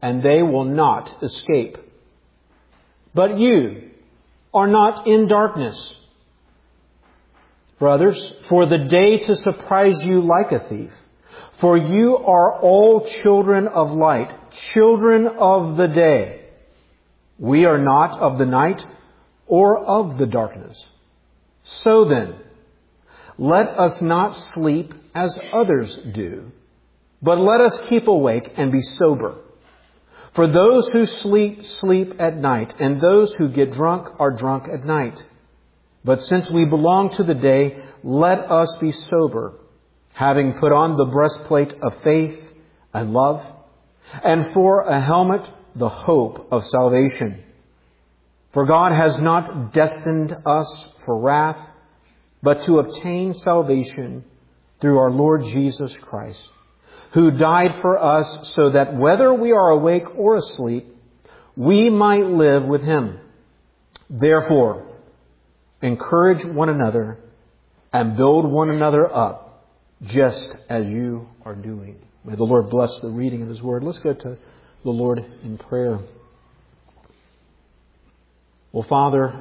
and they will not escape. But you are not in darkness, brothers, for the day to surprise you like a thief. For you are all children of light, children of the day. We are not of the night or of the darkness. So then, let us not sleep as others do, but let us keep awake and be sober. For those who sleep, sleep at night, and those who get drunk are drunk at night. But since we belong to the day, let us be sober, having put on the breastplate of faith and love, and for a helmet, the hope of salvation. For God has not destined us for wrath, but to obtain salvation through our Lord Jesus Christ, who died for us so that whether we are awake or asleep, we might live with Him. Therefore, encourage one another and build one another up, just as you are doing. May the Lord bless the reading of His Word. Let's go to the Lord in prayer. Well, Father,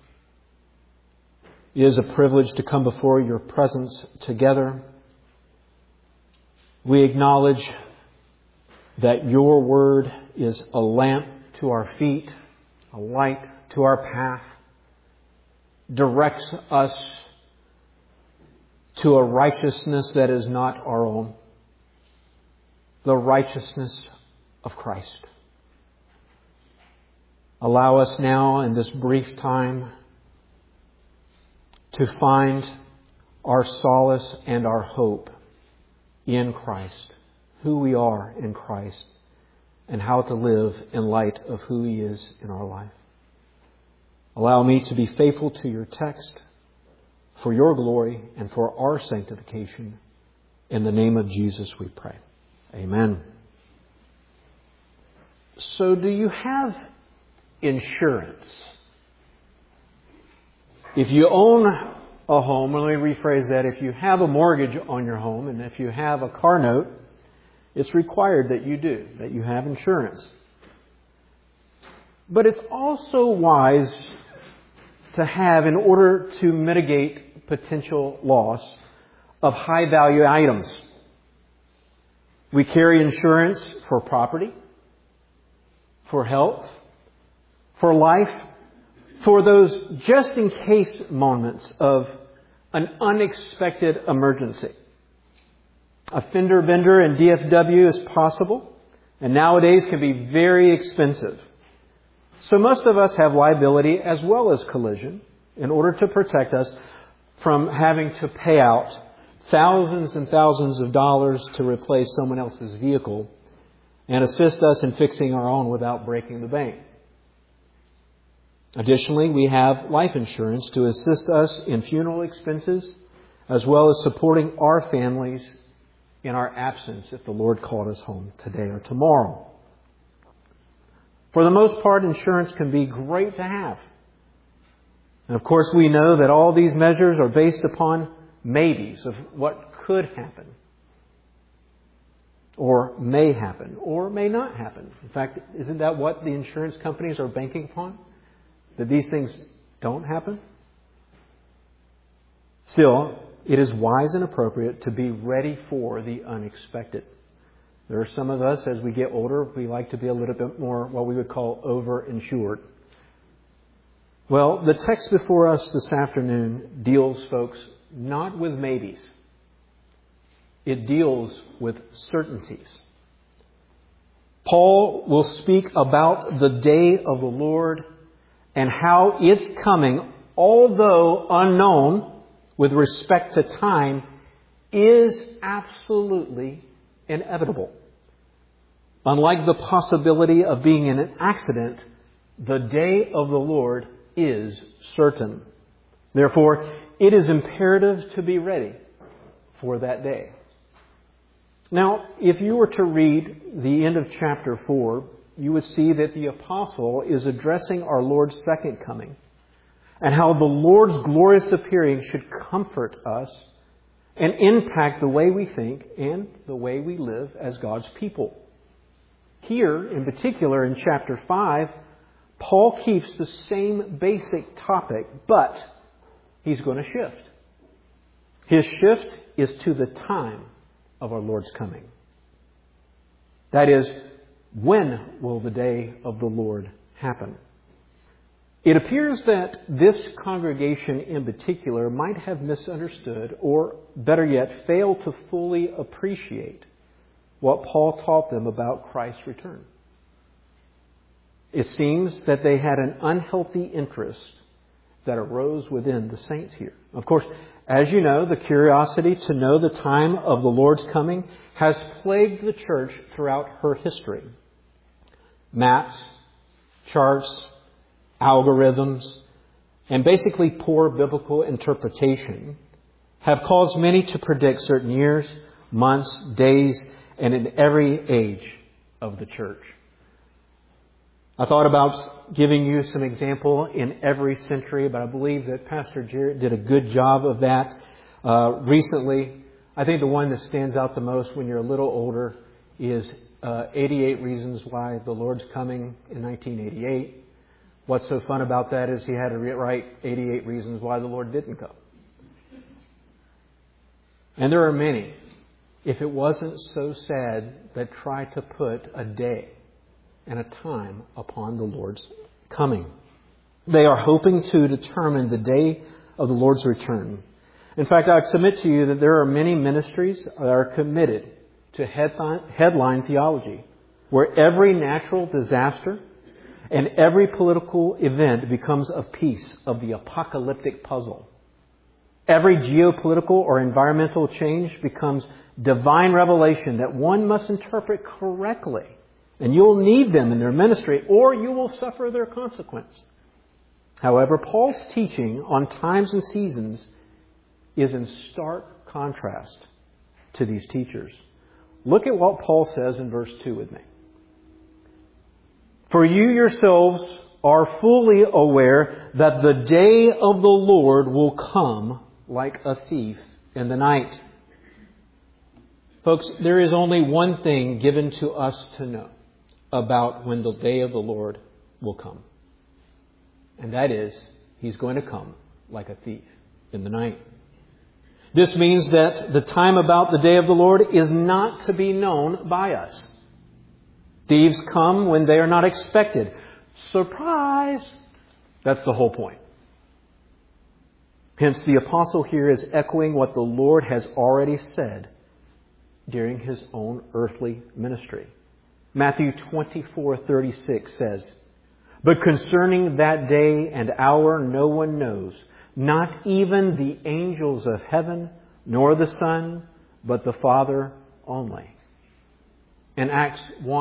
it is a privilege to come before Your presence together. We acknowledge that Your Word is a lamp to our feet, a light to our path, directs us to a righteousness that is not our own, the righteousness of Christ. Allow us now in this brief time to find our solace and our hope in Christ, who we are in Christ, and how to live in light of who He is in our life. Allow me to be faithful to Your text for Your glory and for our sanctification. In the name of Jesus we pray. Amen. So do you have insurance? If you own a home, let me rephrase that. If you have a mortgage on your home and if you have a car note, it's required that you do, that you have insurance. But it's also wise to have in order to mitigate potential loss of high value items. We carry insurance for property, for health, for life, for those just in case moments of an unexpected emergency. A fender bender in DFW is possible, and nowadays can be very expensive. So most of us have liability as well as collision in order to protect us from having to pay out thousands and thousands of dollars to replace someone else's vehicle and assist us in fixing our own without breaking the bank. Additionally, we have life insurance to assist us in funeral expenses as well as supporting our families in our absence if the Lord called us home today or tomorrow. For the most part, insurance can be great to have. And of course, we know that all these measures are based upon maybes of what could happen, or may happen, or may not happen. In fact, isn't that what the insurance companies are banking upon? That these things don't happen? Still, it is wise and appropriate to be ready for the unexpected. There are some of us, as we get older, we like to be a little bit more what we would call over-insured. Well, the text before us this afternoon deals, folks, not with maybes. It deals with certainties. Paul will speak about the day of the Lord and how its coming, although unknown with respect to time, is absolutely inevitable. Unlike the possibility of being in an accident, the day of the Lord is certain. Therefore, it is imperative to be ready for that day. Now, if you were to read the end of chapter 4, you would see that the apostle is addressing our Lord's second coming and how the Lord's glorious appearing should comfort us and impact the way we think and the way we live as God's people. Here, in particular, in chapter 5, Paul keeps the same basic topic, but he's going to shift. His shift is to the time of our Lord's coming. That is, when will the day of the Lord happen? It appears that this congregation in particular might have misunderstood, or better yet, failed to fully appreciate what Paul taught them about Christ's return. It seems that they had an unhealthy interest that arose within the saints here. Of course, as you know, the curiosity to know the time of the Lord's coming has plagued the church throughout her history. Maps, charts, algorithms, and basically poor biblical interpretation have caused many to predict certain years, months, days, and in every age of the church. I thought about giving you some example in every century, but I believe that Pastor Jarrett did a good job of that recently. I think the one that stands out the most when you're a little older is 88 Reasons Why the Lord's Coming in 1988. What's so fun about that is he had to write 88 reasons why the Lord didn't come. And there are many, if it wasn't so sad, that try to put a day and a time upon the Lord's coming. They are hoping to determine the day of the Lord's return. In fact, I submit to you that there are many ministries that are committed to headline theology, where every natural disaster and every political event becomes a piece of the apocalyptic puzzle. Every geopolitical or environmental change becomes divine revelation that one must interpret correctly. And you'll need them in their ministry, or you will suffer their consequence. However, Paul's teaching on times and seasons is in stark contrast to these teachers. Look at what Paul says in verse 2 with me. For you yourselves are fully aware that the day of the Lord will come like a thief in the night. Folks, there is only one thing given to us to know about when the day of the Lord will come. And that is, He's going to come like a thief in the night. This means that the time about the day of the Lord is not to be known by us. Thieves come when they are not expected. Surprise! That's the whole point. Hence, the apostle here is echoing what the Lord has already said during His own earthly ministry. Matthew 24:36 says, "But concerning that day and hour no one knows, not even the angels of heaven, nor the Son, but the Father only." In Acts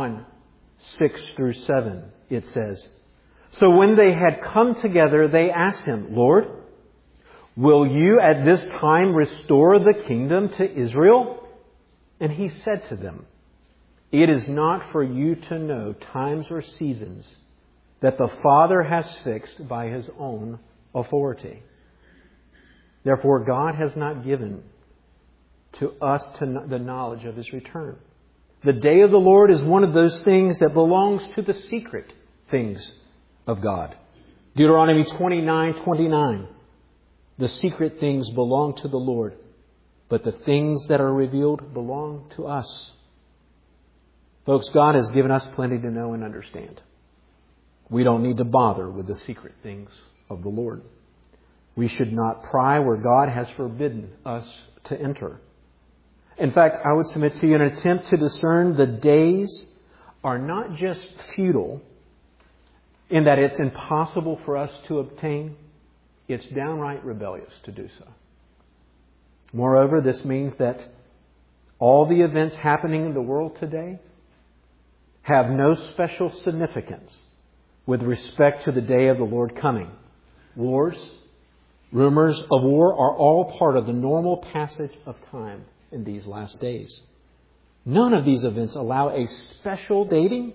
1:6-7, it says, "So when they had come together, they asked Him, 'Lord, will you at this time restore the kingdom to Israel?' And He said to them, 'It is not for you to know times or seasons that the Father has fixed by His own authority.' Therefore, God has not given to us the knowledge of His return. The day of the Lord is one of those things that belongs to the secret things of God. Deuteronomy 29:29. The secret things belong to the Lord, but the things that are revealed belong to us. Folks, God has given us plenty to know and understand. We don't need to bother with the secret things of the Lord. We should not pry where God has forbidden us to enter. In fact, I would submit to you, an attempt to discern the days are not just futile in that it's impossible for us to obtain. It's downright rebellious to do so. Moreover, this means that all the events happening in the world today have no special significance with respect to the day of the Lord coming. Wars, rumors of war are all part of the normal passage of time in these last days. None of these events allow a special dating,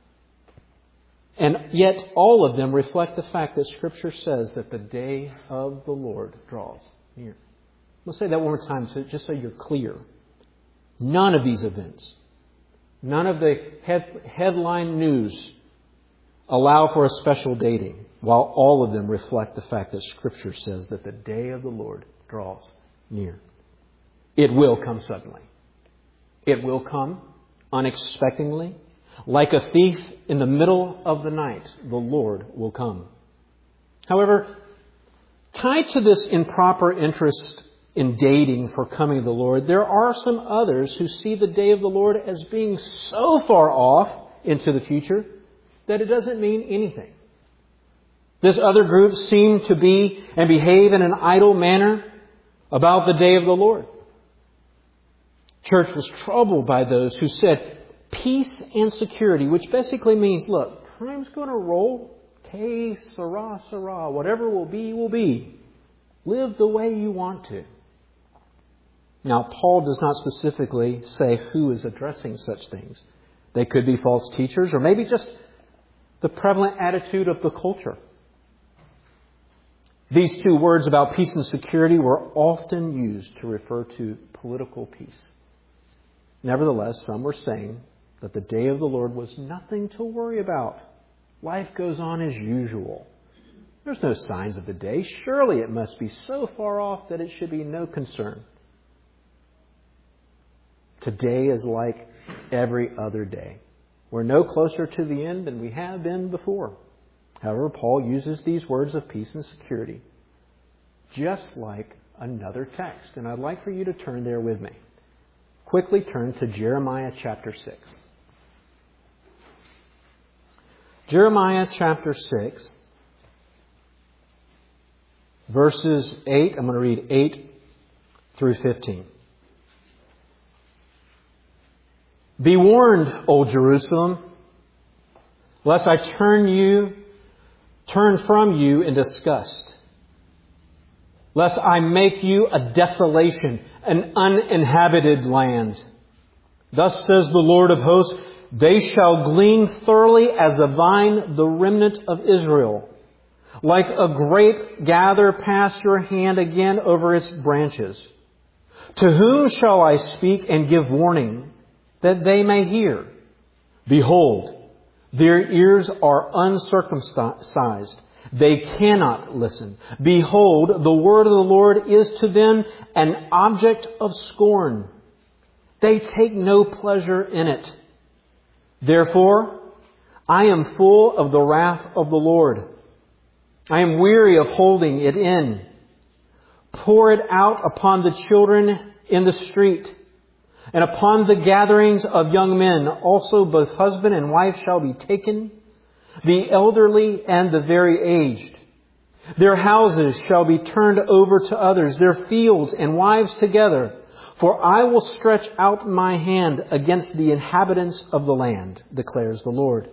and yet all of them reflect the fact that Scripture says that the day of the Lord draws near. Let's say that one more time just so you're clear. None of these events, None of the headline news allow for a special dating, while all of them reflect the fact that Scripture says that the day of the Lord draws near. It will come suddenly. It will come unexpectedly. Like a thief in the middle of the night, the Lord will come. However, tied to this improper interest in dating for coming of the Lord, there are some others who see the day of the Lord as being so far off into the future that it doesn't mean anything. This other group seem to be and behave in an idle manner about the day of the Lord. Church was troubled by those who said peace and security, which basically means, look, time's going to roll. Que sera, sera. Whatever will be, will be. Live the way you want to. Now, Paul does not specifically say who is addressing such things. They could be false teachers or maybe just the prevalent attitude of the culture. These two words about peace and security were often used to refer to political peace. Nevertheless, some were saying that the day of the Lord was nothing to worry about. Life goes on as usual. There's no signs of the day. Surely it must be so far off that it should be no concern. Today is like every other day. We're no closer to the end than we have been before. However, Paul uses these words of peace and security just like another text. And I'd like for you to turn there with me. Quickly turn to Jeremiah chapter 6. Jeremiah chapter 6, verses 8. I'm going to read 8 through 15. Be warned, O Jerusalem, lest I turn from you in disgust, lest I make you a desolation, an uninhabited land. Thus says the Lord of hosts, they shall glean thoroughly as a vine the remnant of Israel. Like a grape, gather past your hand again over its branches. To whom shall I speak and give warning, that they may hear? Behold, their ears are uncircumcised. They cannot listen. Behold, the word of the Lord is to them an object of scorn. They take no pleasure in it. Therefore, I am full of the wrath of the Lord. I am weary of holding it in. Pour it out upon the children in the street, and upon the gatherings of young men. Also both husband and wife shall be taken, the elderly and the very aged. Their houses shall be turned over to others, their fields and wives together. For I will stretch out my hand against the inhabitants of the land, declares the Lord.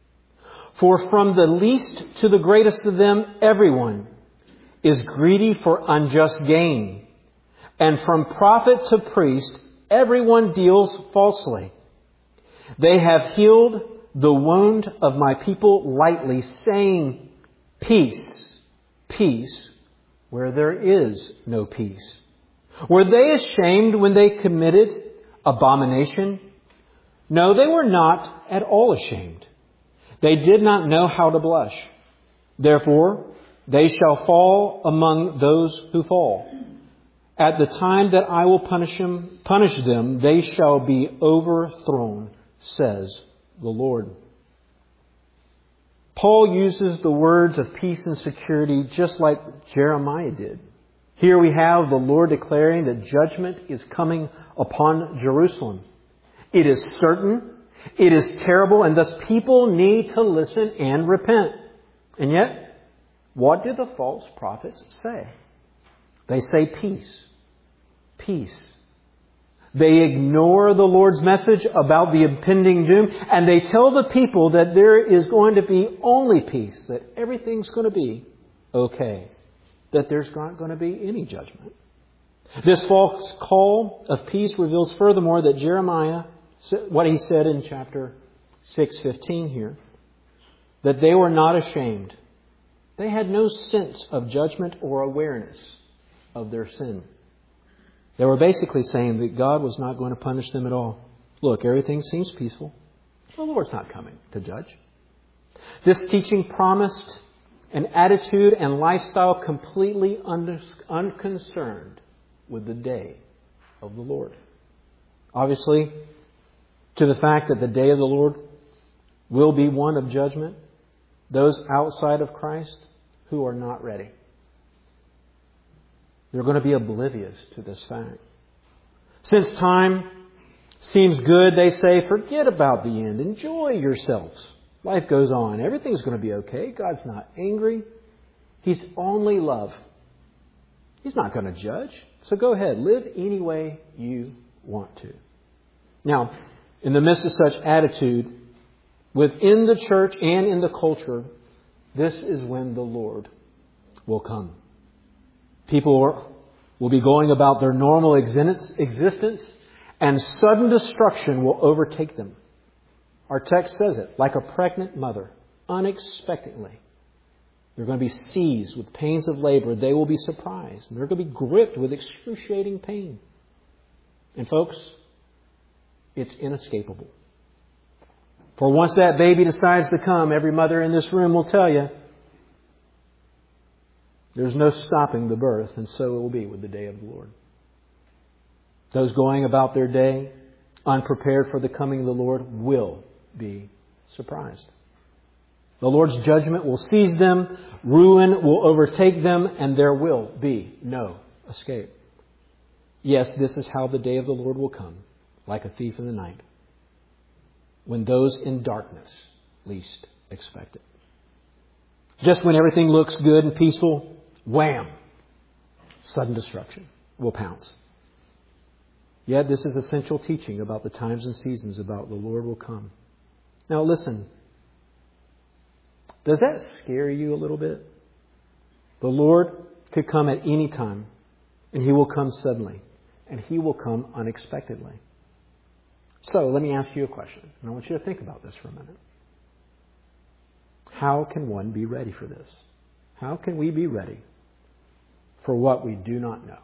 For from the least to the greatest of them, everyone is greedy for unjust gain. And from prophet to priest, everyone deals falsely. They have healed the wound of my people lightly, saying, peace, peace, where there is no peace. Were they ashamed when they committed abomination? No, they were not at all ashamed. They did not know how to blush. Therefore, they shall fall among those who fall. At the time that I will punish them, they shall be overthrown, says the Lord. Paul uses the words of peace and security just like Jeremiah did. Here we have the Lord declaring that judgment is coming upon Jerusalem. It is certain, it is terrible, and thus people need to listen and repent. And yet, what do the false prophets say? They say peace. Peace. They ignore the Lord's message about the impending doom, and they tell the people that there is going to be only peace, that everything's going to be okay, that there's not going to be any judgment. This false call of peace reveals furthermore that Jeremiah, what he said in chapter 6:15 here, that they were not ashamed. They had no sense of judgment or awareness of their sin. They were basically saying that God was not going to punish them at all. Look, everything seems peaceful. The Lord's not coming to judge. This teaching promised an attitude and lifestyle completely unconcerned with the day of the Lord. Obviously, to the fact that the day of the Lord will be one of judgment, those outside of Christ who are not ready, they're going to be oblivious to this fact. Since time seems good, they say, forget about the end. Enjoy yourselves. Life goes on. Everything's going to be okay. God's not angry. He's only love. He's not going to judge. So go ahead. Live any way you want to. Now, in the midst of such attitude, within the church and in the culture, this is when the Lord will come. People will be going about their normal existence, and sudden destruction will overtake them. Our text says it, like a pregnant mother, unexpectedly. They're going to be seized with pains of labor. They will be surprised. And they're going to be gripped with excruciating pain. And folks, it's inescapable. For once that baby decides to come, every mother in this room will tell you, there's no stopping the birth, and so it will be with the day of the Lord. Those going about their day, unprepared for the coming of the Lord, will be surprised. The Lord's judgment will seize them, ruin will overtake them, and there will be no escape. Yes, this is how the day of the Lord will come, like a thief in the night, when those in darkness least expect it. Just when everything looks good and peaceful, wham! Sudden destruction will pounce. Yet this is essential teaching about the times and seasons about the Lord will come. Now listen. Does that scare you a little bit? The Lord could come at any time, and He will come suddenly, and He will come unexpectedly. So let me ask you a question, and I want you to think about this for a minute. How can one be ready for this? How can we be ready for what we do not know?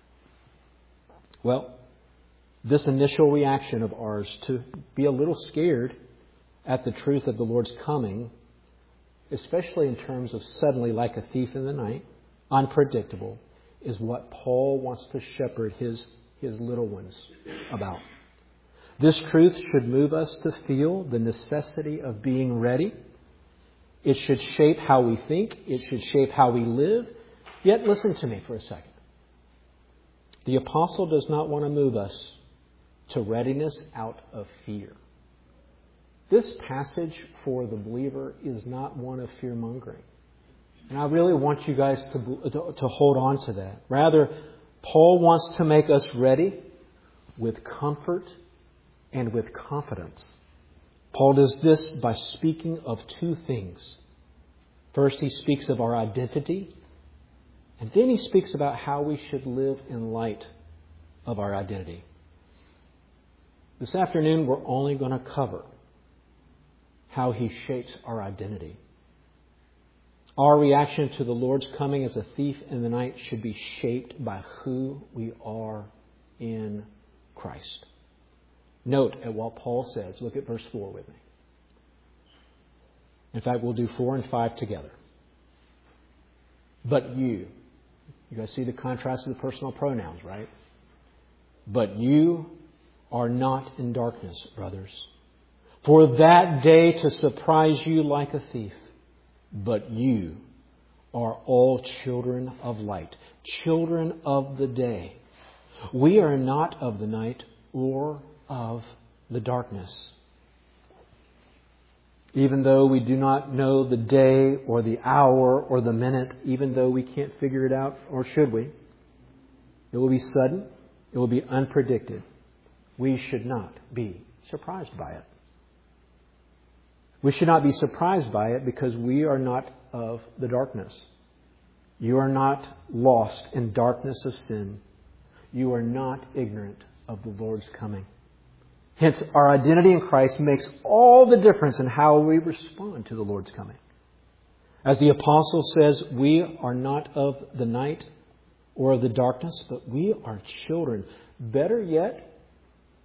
Well, this initial reaction of ours to be a little scared at the truth of the Lord's coming, especially in terms of suddenly like a thief in the night, unpredictable, is what Paul wants to shepherd his little ones about. This truth should move us to feel the necessity of being ready. It should shape how we think. It should shape how we live. Yet listen to me for a second. The apostle does not want to move us to readiness out of fear. This passage for the believer is not one of fear-mongering. And I really want you guys to hold on to that. Rather, Paul wants to make us ready with comfort and with confidence. Paul does this by speaking of two things. First, he speaks of our identity. And then he speaks about how we should live in light of our identity. This afternoon, we're only going to cover how he shapes our identity. Our reaction to the Lord's coming as a thief in the night should be shaped by who we are in Christ. Note at what Paul says. Look at verse 4 with me. In fact, we'll do 4 and 5 together. But you guys see the contrast of the personal pronouns, right? But you are not in darkness, brothers, for that day to surprise you like a thief. But you are all children of light, children of the day. We are not of the night or of the darkness. Even though we do not know the day or the hour or the minute, even though we can't figure it out, or should we? It will be sudden. It will be unpredicted. We should not be surprised by it. We should not be surprised by it because we are not of the darkness. You are not lost in darkness of sin. You are not ignorant of the Lord's coming. Hence, our identity in Christ makes all the difference in how we respond to the Lord's coming. As the apostle says, we are not of the night or of the darkness, but we are children. Better yet,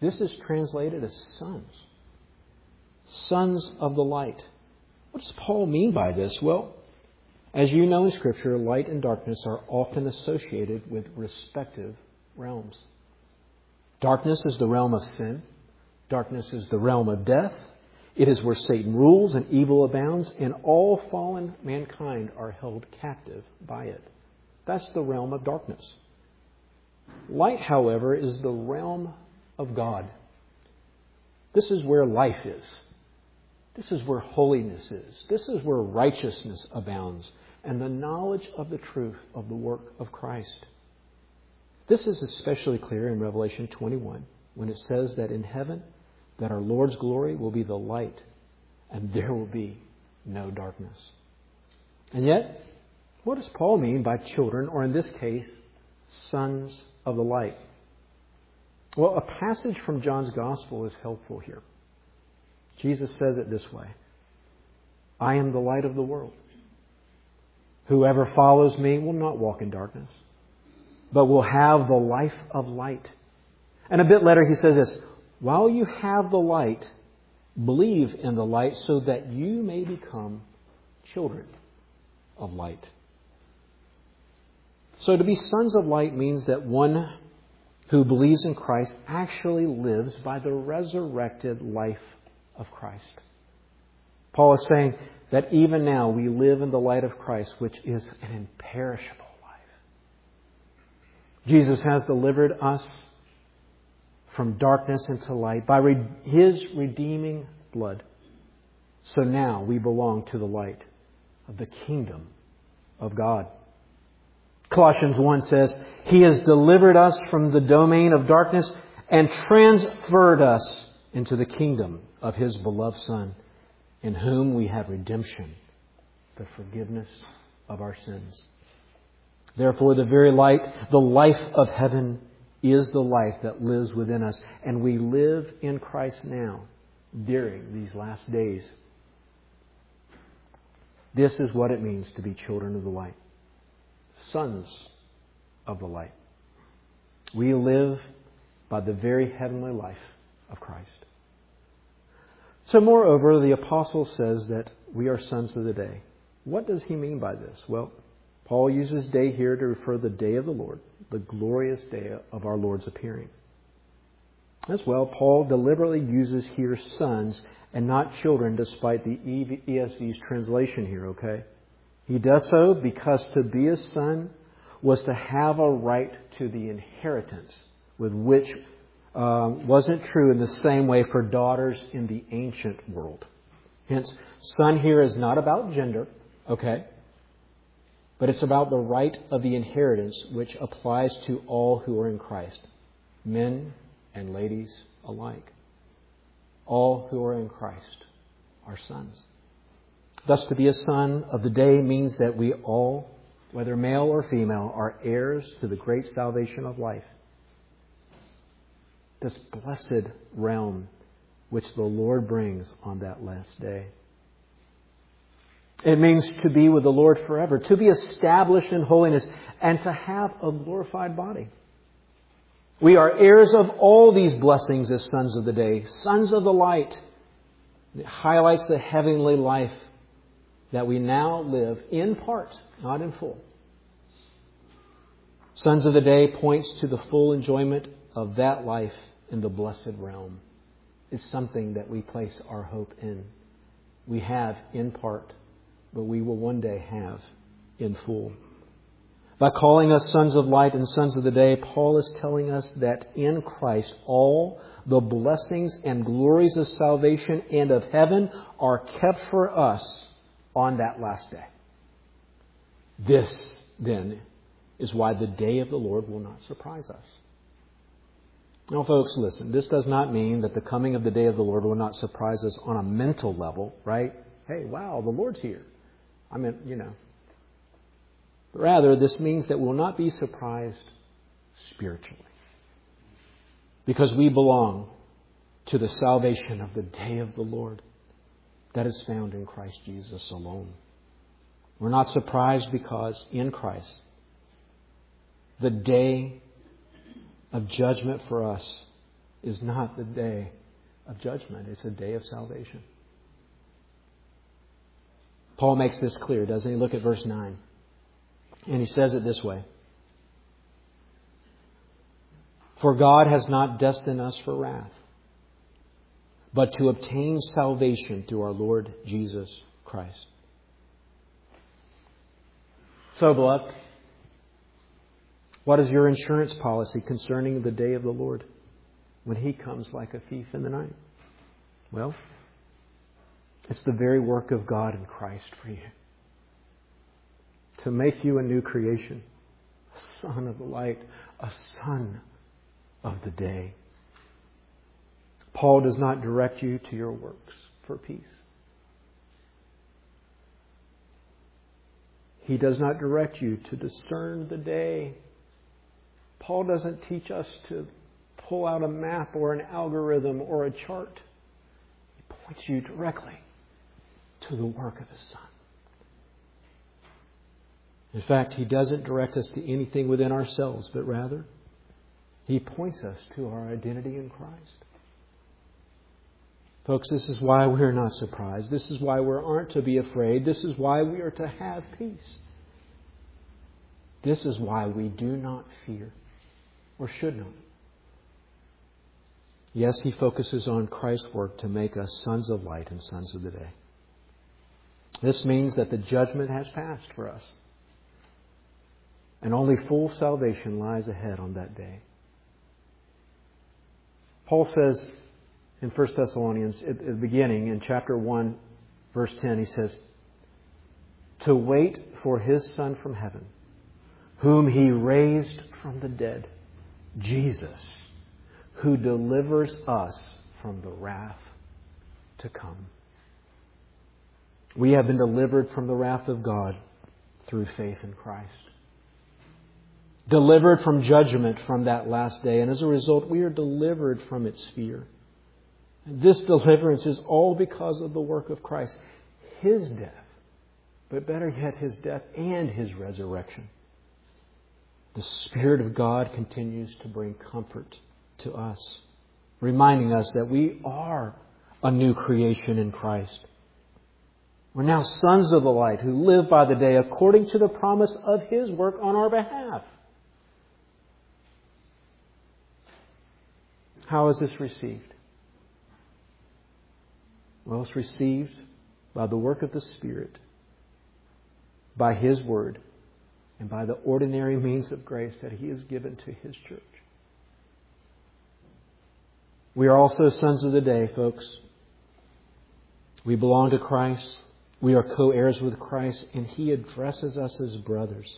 This is translated as sons. Sons of the light. What does Paul mean by this? Well, as you know in Scripture, light and darkness are often associated with respective realms. Darkness is the realm of sin. Darkness is the realm of death. It is where Satan rules and evil abounds, and all fallen mankind are held captive by it. That's the realm of darkness. Light, however, is the realm of God. This is where life is. This is where holiness is. This is where righteousness abounds, and the knowledge of the truth of the work of Christ. This is especially clear in Revelation 21, when it says that in heaven, that our Lord's glory will be the light, and there will be no darkness. And yet, what does Paul mean by children, or in this case, sons of the light? Well, a passage from John's Gospel is helpful here. Jesus says it this way: I am the light of the world. Whoever follows me will not walk in darkness, but will have the life of light. And a bit later he says this: while you have the light, believe in the light so that you may become children of light. So to be sons of light means that one who believes in Christ actually lives by the resurrected life of Christ. Paul is saying that even now we live in the light of Christ, which is an imperishable life. Jesus has delivered us from darkness into light by His redeeming blood. So now we belong to the light of the kingdom of God. Colossians 1 says, He has delivered us from the domain of darkness and transferred us into the kingdom of His beloved Son, in whom we have redemption, the forgiveness of our sins. Therefore, the very light, the life of heaven, is the life that lives within us. And we live in Christ now during these last days. This is what it means to be children of the light. Sons of the light. We live by the very heavenly life of Christ. So moreover, the apostle says that we are sons of the day. What does he mean by this? Well, Paul uses day here to refer to the day of the Lord, the glorious day of our Lord's appearing. As well, Paul deliberately uses here sons and not children, despite the ESV's translation here, okay? He does so because to be a son was to have a right to the inheritance, with which wasn't true in the same way for daughters in the ancient world. Hence, son here is not about gender, okay? But it's about the right of the inheritance, which applies to all who are in Christ, men and ladies alike. All who are in Christ are sons. Thus, to be a son of the day means that we all, whether male or female, are heirs to the great salvation of life. This blessed realm which the Lord brings on that last day. It means to be with the Lord forever, to be established in holiness, and to have a glorified body. We are heirs of all these blessings as sons of the day, sons of the light. It highlights the heavenly life that we now live in part, not in full. Sons of the day points to the full enjoyment of that life in the blessed realm. It's something that we place our hope in. We have in part, but we will one day have in full. By calling us sons of light and sons of the day, Paul is telling us that in Christ all the blessings and glories of salvation and of heaven are kept for us on that last day. This, then, is why the day of the Lord will not surprise us. Now, folks, listen, this does not mean that the coming of the day of the Lord will not surprise us on a mental level, right? Hey, wow, the Lord's here. I mean, But rather, this means that we will not be surprised spiritually, because we belong to the salvation of the day of the Lord that is found in Christ Jesus alone. We're not surprised because in Christ, the day of judgment for us is not the day of judgment. It's a day of salvation. Paul makes this clear, doesn't he? Look at verse 9. And he says it this way. For God has not destined us for wrath, but to obtain salvation through our Lord Jesus Christ. So, beloved, what is your insurance policy concerning the day of the Lord when He comes like a thief in the night? Well, it's the very work of God in Christ for you. To make you a new creation, a son of the light, a son of the day. Paul does not direct you to your works for peace. He does not direct you to discern the day. Paul doesn't teach us to pull out a map or an algorithm or a chart. He points you directly to the work of His Son. In fact, He doesn't direct us to anything within ourselves, but rather He points us to our identity in Christ. Folks, this is why we're not surprised. This is why we aren't to be afraid. This is why we are to have peace. This is why we do not fear, or should not. Yes, He focuses on Christ's work to make us sons of light and sons of the day. This means that the judgment has passed for us. And only full salvation lies ahead on that day. Paul says in 1 Thessalonians, at the beginning, in chapter 1, verse 10, he says, to wait for His Son from heaven, whom He raised from the dead, Jesus, who delivers us from the wrath to come. We have been delivered from the wrath of God through faith in Christ. Delivered from judgment from that last day. And as a result, we are delivered from its fear. And this deliverance is all because of the work of Christ. His death, but better yet, His death and His resurrection. The Spirit of God continues to bring comfort to us, reminding us that we are a new creation in Christ. We're now sons of the light who live by the day according to the promise of His work on our behalf. How is this received? Well, it's received by the work of the Spirit, by His Word, and by the ordinary means of grace that He has given to His church. We are also sons of the day, folks. We belong to Christ. We are co-heirs with Christ, and He addresses us as brothers.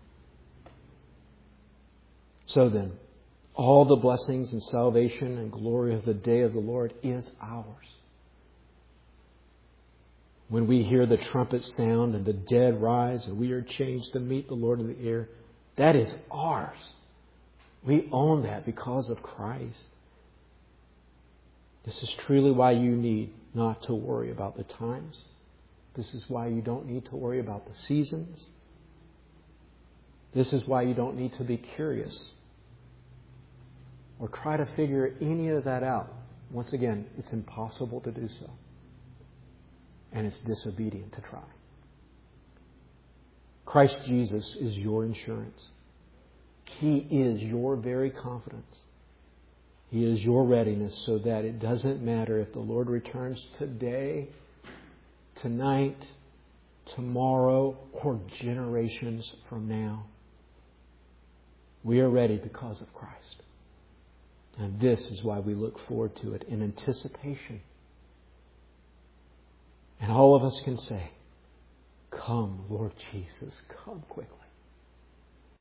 So then, all the blessings and salvation and glory of the day of the Lord is ours. When we hear the trumpet sound and the dead rise and we are changed to meet the Lord in the air, that is ours. We own that because of Christ. This is truly why you need not to worry about the times. This is why you don't need to worry about the seasons. This is why you don't need to be curious or try to figure any of that out. Once again, it's impossible to do so. And it's disobedient to try. Christ Jesus is your insurance. He is your very confidence. He is your readiness, so that it doesn't matter if the Lord returns today, tonight, tomorrow, or generations from now. We are ready because of Christ. And this is why we look forward to it in anticipation. And all of us can say, come, Lord Jesus, come quickly.